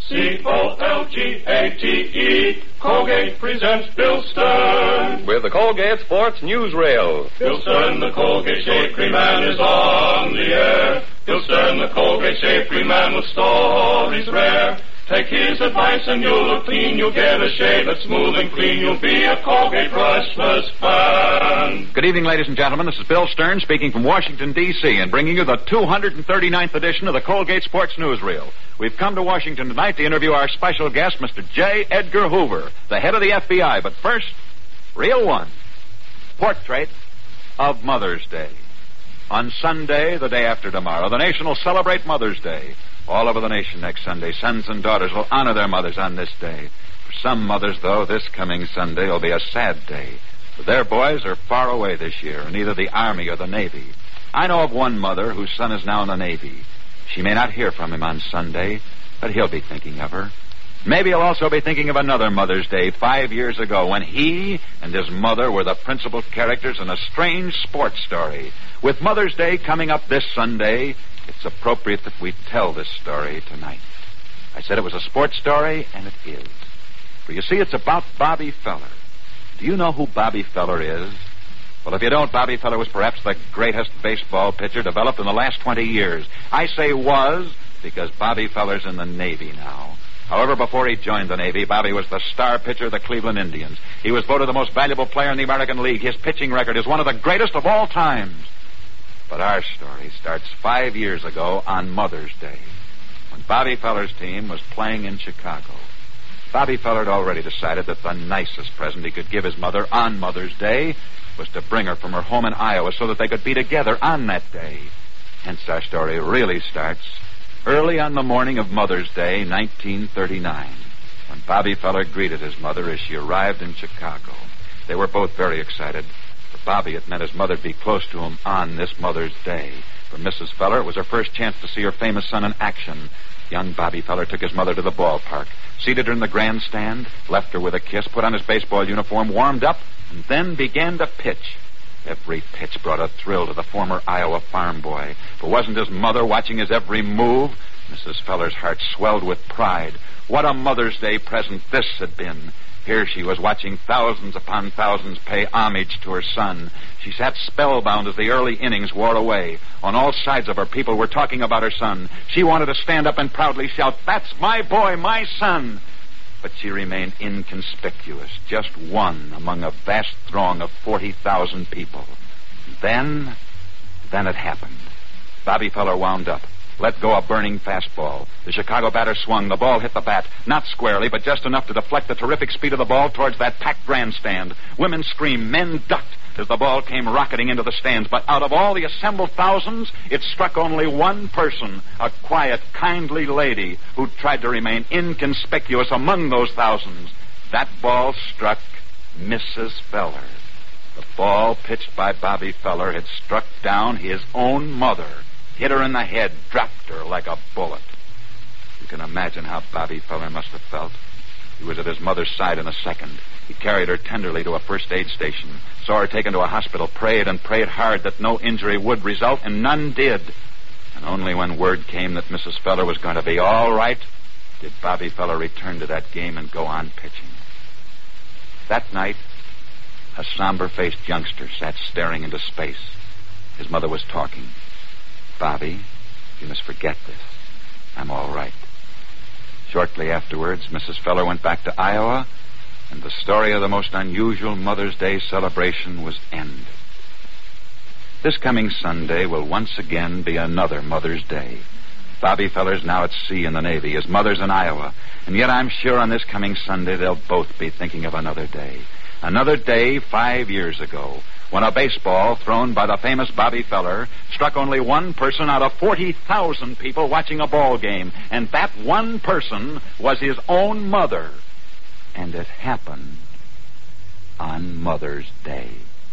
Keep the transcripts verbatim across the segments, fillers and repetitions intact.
C O L G A T E, Colgate presents Bill Stern. With the Colgate Sports Newsreel. Bill Stern, the Colgate Shave Cream Man, is on the air. Bill Stern, the Colgate Shave Cream Man, with stories rare. Take his advice and you'll look clean. You'll get a shave that's smooth and clean. You'll be a Colgate brushless fan. Good evening, ladies and gentlemen. This is Bill Stern speaking from Washington, D C and bringing you the two hundred thirty-ninth edition of the Colgate Sports Newsreel. We've come to Washington tonight to interview our special guest, Mister J. Edgar Hoover, the head of the F B I. But first, Reel One, Portrait of Mother's Day. On Sunday, the day after tomorrow, the nation will celebrate Mother's Day. All over the nation next Sunday, sons and daughters will honor their mothers on this day. For some mothers, though, this coming Sunday will be a sad day. For their boys are far away this year in either the Army or the Navy. I know of one mother whose son is now in the Navy. She may not hear from him on Sunday, but he'll be thinking of her. Maybe he'll also be thinking of another Mother's Day five years ago when he and his mother were the principal characters in a strange sports story. With Mother's Day coming up this Sunday, it's appropriate that we tell this story tonight. I said it was a sports story, and it is. For you see, it's about Bobby Feller. Do you know who Bobby Feller is? Well, if you don't, Bobby Feller was perhaps the greatest baseball pitcher developed in the last twenty years. I say was because Bobby Feller's in the Navy now. However, before he joined the Navy, Bobby was the star pitcher of the Cleveland Indians. He was voted the most valuable player in the American League. His pitching record is one of the greatest of all times. But our story starts five years ago on Mother's Day, when Bobby Feller's team was playing in Chicago. Bobby Feller had already decided that the nicest present he could give his mother on Mother's Day was to bring her from her home in Iowa so that they could be together on that day. Hence, our story really starts early on the morning of Mother's Day, nineteen thirty-nine, when Bobby Feller greeted his mother as she arrived in Chicago. They were both very excited. For Bobby, it meant his mother'd be close to him on this Mother's Day. For Missus Feller, it was her first chance to see her famous son in action. Young Bobby Feller took his mother to the ballpark, seated her in the grandstand, left her with a kiss, put on his baseball uniform, warmed up, and then began to pitch. Every pitch brought a thrill to the former Iowa farm boy. For wasn't his mother watching his every move? Missus Feller's heart swelled with pride. What a Mother's Day present this had been. Here she was watching thousands upon thousands pay homage to her son. She sat spellbound as the early innings wore away. On all sides of her, people were talking about her son. She wanted to stand up and proudly shout, "That's my boy, my son!" But she remained inconspicuous, just one among a vast throng of forty thousand people. Then, then it happened. Bobby Feller wound up, let go a burning fastball. The Chicago batter swung. The ball hit the bat, not squarely, but just enough to deflect the terrific speed of the ball towards that packed grandstand. Women screamed, men ducked as the ball came rocketing into the stands. But out of all the assembled thousands, it struck only one person, a quiet, kindly lady who tried to remain inconspicuous among those thousands. That ball struck Missus Feller. The ball pitched by Bobby Feller had struck down his own mother, hit her in the head, dropped her like a bullet. You can imagine how Bobby Feller must have felt. He was at his mother's side in a second. He carried her tenderly to a first aid station, saw her taken to a hospital, prayed and prayed hard that no injury would result, and none did. And only when word came that Missus Feller was going to be all right did Bobby Feller return to that game and go on pitching. That night, a somber-faced youngster sat staring into space. His mother was talking. "Bobby, you must forget this. I'm all right." Shortly afterwards, Missus Feller went back to Iowa, and the story of the most unusual Mother's Day celebration was ended. This coming Sunday will once again be another Mother's Day. Bobby Feller's now at sea in the Navy. His mother's in Iowa. And yet I'm sure on this coming Sunday they'll both be thinking of another day. Another day five years ago, when a baseball thrown by the famous Bobby Feller struck only one person out of forty thousand people watching a ball game. And that one person was his own mother. And it happened on Mother's Day.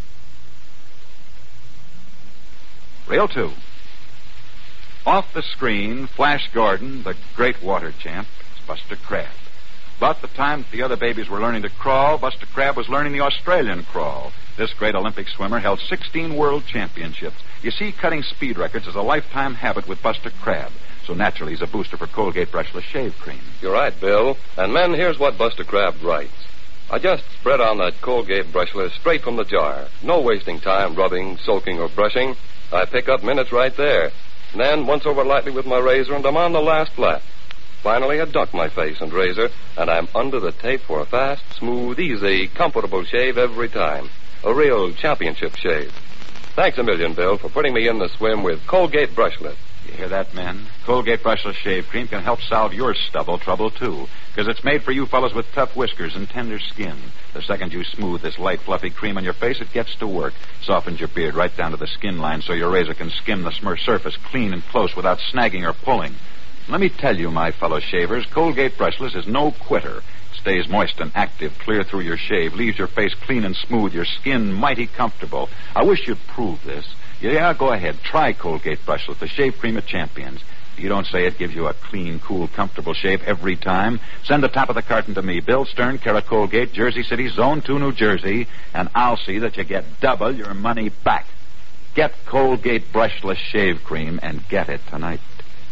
Reel two. Off the screen, Flash Gordon, the great water champ, is Buster Crabbe. About the time that the other babies were learning to crawl, Buster Crabbe was learning the Australian crawl. This great Olympic swimmer held sixteen world championships. You see, cutting speed records is a lifetime habit with Buster Crabbe. So naturally, he's a booster for Colgate Brushless Shave Cream. You're right, Bill. And, men, here's what Buster Crabbe writes. I just spread on that Colgate Brushless straight from the jar. No wasting time rubbing, soaking, or brushing. I pick up minutes right there. And then once over lightly with my razor, and I'm on the last flat. Finally, I duck my face and razor, and I'm under the tape for a fast, smooth, easy, comfortable shave every time. A real championship shave. Thanks a million, Bill, for putting me in the swim with Colgate Brushless. You hear that, men? Colgate Brushless Shave Cream can help solve your stubble trouble, too, because it's made for you fellas with tough whiskers and tender skin. The second you smooth this light, fluffy cream on your face, it gets to work. Softens your beard right down to the skin line so your razor can skim the smear surface clean and close without snagging or pulling. Let me tell you, my fellow shavers, Colgate Brushless is no quitter. Stays moist and active clear through your shave, leaves your face clean and smooth, your skin mighty comfortable. I wish you'd prove this. Yeah, go ahead. Try Colgate Brushless, the shave cream of champions. If you don't say it gives you a clean, cool, comfortable shave every time, send the top of the carton to me, Bill Stern, care of Colgate, Jersey City, Zone two, New Jersey, and I'll see that you get double your money back. Get Colgate Brushless Shave Cream and get it tonight.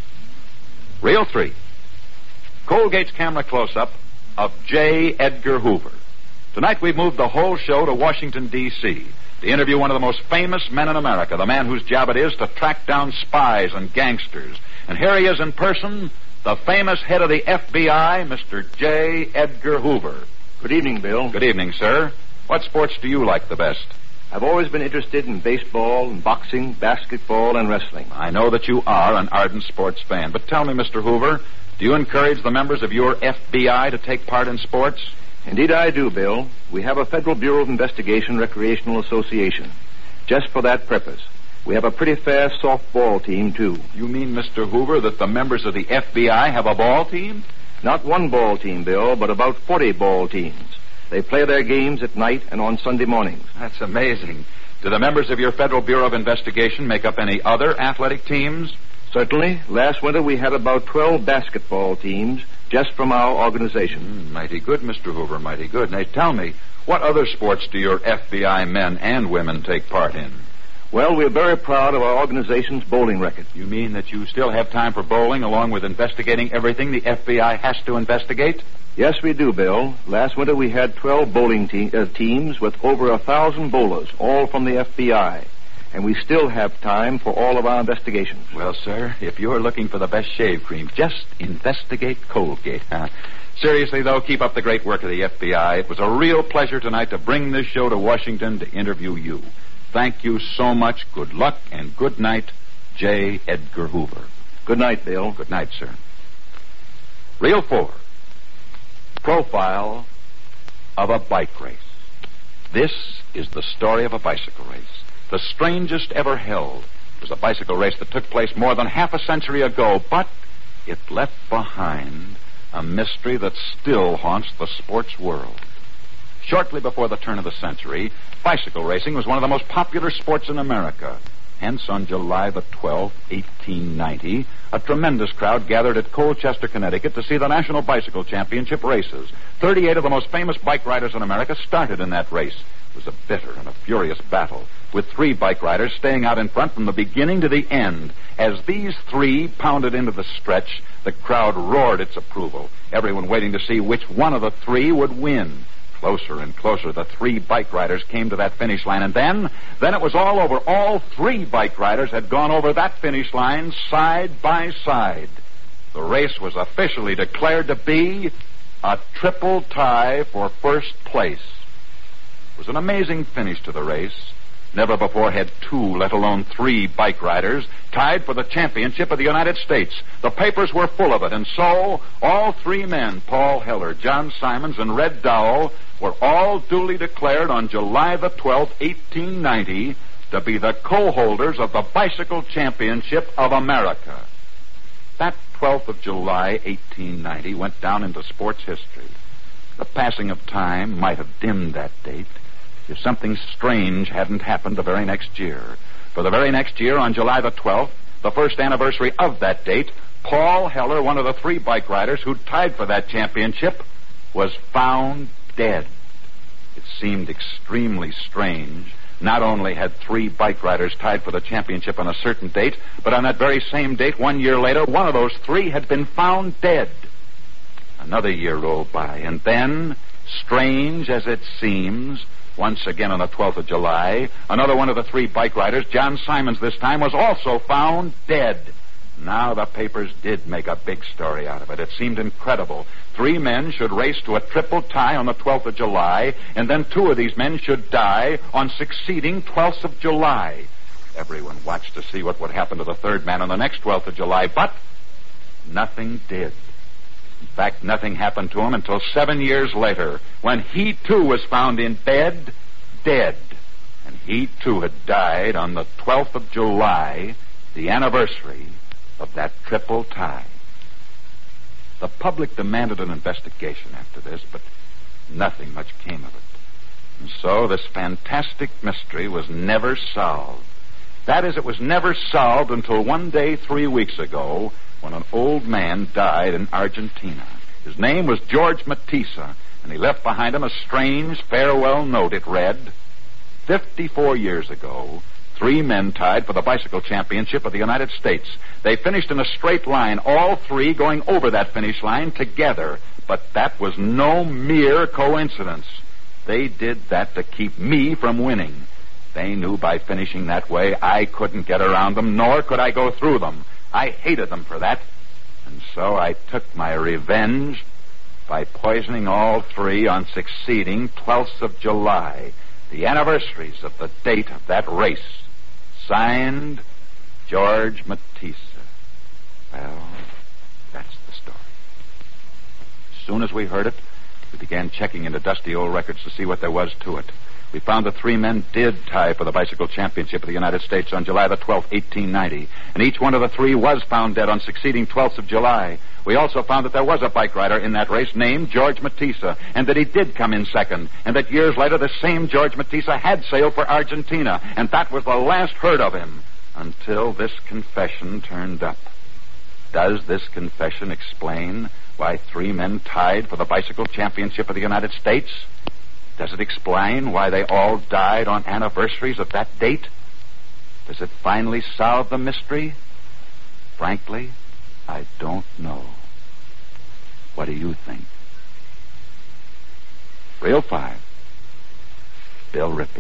Reel three. Colgate's camera close-up of J. Edgar Hoover. Tonight we've moved the whole show to Washington, D C to interview one of the most famous men in America, the man whose job it is to track down spies and gangsters. And here he is in person, the famous head of the F B I, Mister J. Edgar Hoover. Good evening, Bill. Good evening, sir. What sports do you like the best? I've always been interested in baseball, and boxing, basketball, and wrestling. I know that you are an ardent sports fan, but tell me, Mister Hoover, do you encourage the members of your F B I to take part in sports? Indeed I do, Bill. We have a Federal Bureau of Investigation Recreational Association. Just for that purpose. We have a pretty fast softball team, too. You mean, Mister Hoover, that the members of the F B I have a ball team? Not one ball team, Bill, but about forty ball teams. They play their games at night and on Sunday mornings. That's amazing. Do the members of your Federal Bureau of Investigation make up any other athletic teams? Certainly. Last winter we had about twelve basketball teams just from our organization. Mm, mighty good, Mister Hoover, mighty good. Now tell me, what other sports do your F B I men and women take part in? Well, we're very proud of our organization's bowling record. You mean that you still have time for bowling along with investigating everything the F B I has to investigate? Yes, we do, Bill. Last winter we had twelve bowling te- uh, teams with over a thousand bowlers, all from the F B I. And we still have time for all of our investigations. Well, sir, if you're looking for the best shave cream, just investigate Colgate. Huh? Seriously, though, keep up the great work of the F B I. It was a real pleasure tonight to bring this show to Washington to interview you. Thank you so much. Good luck and good night, J. Edgar Hoover. Good night, Bill. Good night, sir. Reel four. Profile of a bike race. This is the story of a bicycle race. The strangest ever held. It was a bicycle race that took place more than half a century ago, but it left behind a mystery that still haunts the sports world. Shortly before the turn of the century, bicycle racing was one of the most popular sports in America. Hence, on July the twelfth, eighteen ninety, a tremendous crowd gathered at Colchester, Connecticut to see the National Bicycle Championship races. thirty-eight of the most famous bike riders in America started in that race. It was a bitter and a furious battle, with three bike riders staying out in front from the beginning to the end. As these three pounded into the stretch, the crowd roared its approval, everyone waiting to see which one of the three would win. Closer and closer, the three bike riders came to that finish line, and then, then it was all over. All three bike riders had gone over that finish line side by side. The race was officially declared to be a triple tie for first place. It was an amazing finish to the race. Never before had two, let alone three bike riders tied for the championship of the United States. The papers were full of it, and so all three men, Paul Heller, John Simons, and Red Dowell, were all duly declared on July the twelfth, eighteen ninety, to be the co-holders of the Bicycle Championship of America. That twelfth of July, eighteen ninety, went down into sports history. The passing of time might have dimmed that date if something strange hadn't happened the very next year. For the very next year, on July the twelfth, the first anniversary of that date, Paul Heller, one of the three bike riders who tied for that championship, was found dead. It seemed extremely strange Not only had three bike riders tied for the championship on a certain date, but on that very same date, one year later, one of those three had been found dead. Another year rolled by, and then, strange as it seems, once again on the twelfth of July, another one of the three bike riders, John Simons this time, was also found dead. Now the papers did make a big story out of it. It seemed incredible. Three men should race to a triple tie on the twelfth of July, and then two of these men should die on succeeding twelfths of July. Everyone watched to see what would happen to the third man on the next twelfth of July, but nothing did. In fact, nothing happened to him until seven years later, when he too was found in bed, dead. And he too had died on the twelfth of July, the anniversary of that triple tie. The public demanded an investigation after this, but nothing much came of it. And so this fantastic mystery was never solved. That is, it was never solved until one day three weeks ago, when an old man died in Argentina. His name was George Matissa, and he left behind him a strange farewell note. It read, fifty-four years ago, three men tied for the bicycle championship of the United States. They finished in a straight line, all three going over that finish line together. But that was no mere coincidence. They did that to keep me from winning. They knew by finishing that way I couldn't get around them, nor could I go through them. I hated them for that. And so I took my revenge by poisoning all three on succeeding twelfths of July, the anniversaries of the date of that race. Signed, George Matissa. Well, that's the story. As soon as we heard it, we began checking into dusty old records to see what there was to it. We found that three men did tie for the bicycle championship of the United States on July the twelfth, eighteen ninety. And each one of the three was found dead on succeeding twelfths of July. We also found that there was a bike rider in that race named George Matissa, and that he did come in second, and that years later the same George Matissa had sailed for Argentina, and that was the last heard of him until this confession turned up. Does this confession explain why three men tied for the bicycle championship of the United States? Does it explain why they all died on anniversaries of that date? Does it finally solve the mystery? Frankly, I don't know. What do you think? Reel five. Bill Rippey.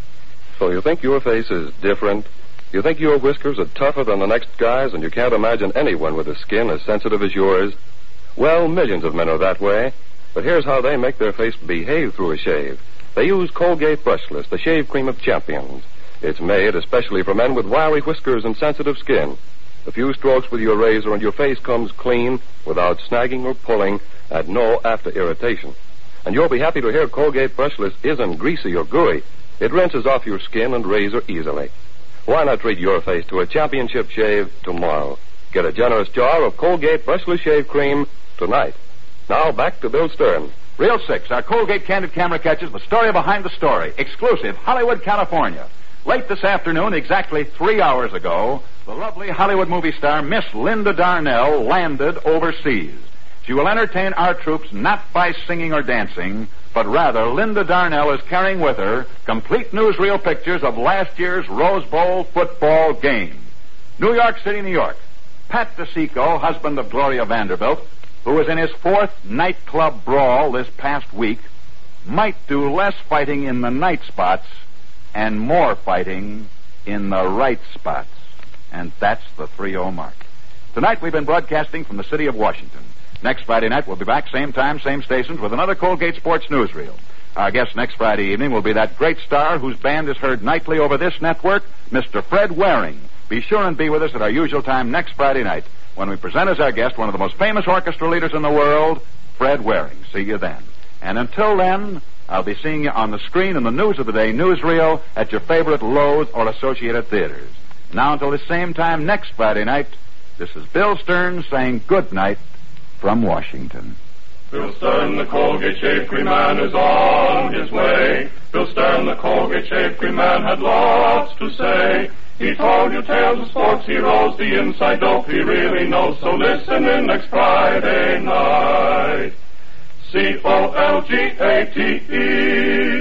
So you think your face is different? You think your whiskers are tougher than the next guy's, and you can't imagine anyone with a skin as sensitive as yours? Well, millions of men are that way. But here's how they make their face behave through a shave. They use Colgate Brushless, the shave cream of champions. It's made especially for men with wiry whiskers and sensitive skin. A few strokes with your razor and your face comes clean without snagging or pulling and no after irritation. And you'll be happy to hear Colgate Brushless isn't greasy or gooey. It rinses off your skin and razor easily. Why not treat your face to a championship shave tomorrow? Get a generous jar of Colgate Brushless shave cream tonight. Now, back to Bill Stern. Reel six, our Colgate Candid Camera catches the story behind the story. Exclusive, Hollywood, California. Late this afternoon, exactly three hours ago, the lovely Hollywood movie star Miss Linda Darnell landed overseas. She will entertain our troops not by singing or dancing, but rather Linda Darnell is carrying with her complete newsreel pictures of last year's Rose Bowl football game. New York City, New York. Pat DeSico, husband of Gloria Vanderbilt, who was in his fourth nightclub brawl this past week, might do less fighting in the night spots and more fighting in the right spots. And that's the three oh mark. Tonight we've been broadcasting from the city of Washington. Next Friday night we'll be back, same time, same stations, with another Colgate Sports Newsreel. Our guest next Friday evening will be that great star whose band is heard nightly over this network, Mister Fred Waring. Be sure and be with us at our usual time next Friday night, when we present as our guest one of the most famous orchestra leaders in the world, Fred Waring. See you then. And until then, I'll be seeing you on the screen in the News of the Day newsreel at your favorite Lowe's or Associated Theaters. Now until the same time next Friday night, this is Bill Stern saying good night from Washington. Bill Stern, the Colgate Shave Cream Man, is on his way. Bill Stern, the Colgate Shave Cream Man, had lots to say. He told you tales of sports heroes, the inside dope he really knows. So listen in next Friday night. C O L G A T E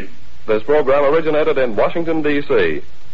This program originated in Washington, D C